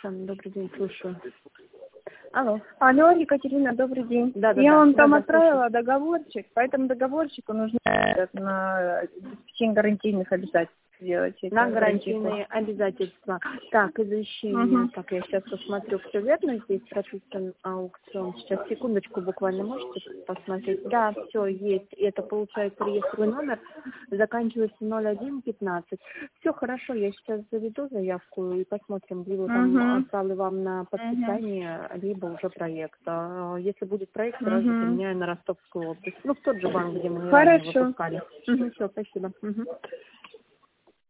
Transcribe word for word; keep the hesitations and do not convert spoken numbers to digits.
Александр, добрый день, слушаю. Алло. Алло, Екатерина, добрый день. Да, да, Я да. вам Да, там да, отправила договорчик, по этому договорчику нужно на обеспечение гарантийных обязательств сделать. На гарантийные обязательства. Так, извещение. Угу. Так, я сейчас посмотрю, все верно. Здесь прописан аукцион. Сейчас, секундочку, буквально можете посмотреть. Да, все есть. Это получается реестровый номер. Заканчивается ноль один пятнадцать. Все хорошо, я сейчас заведу заявку и посмотрим, либо там Угу. отправлю вам на подписание, угу. либо уже проект. А если будет проект, сразу Угу. поменяю на Ростовскую область. Ну, в тот же банк, где мы ранее Хорошо. выпускали. Угу, все, спасибо. Угу.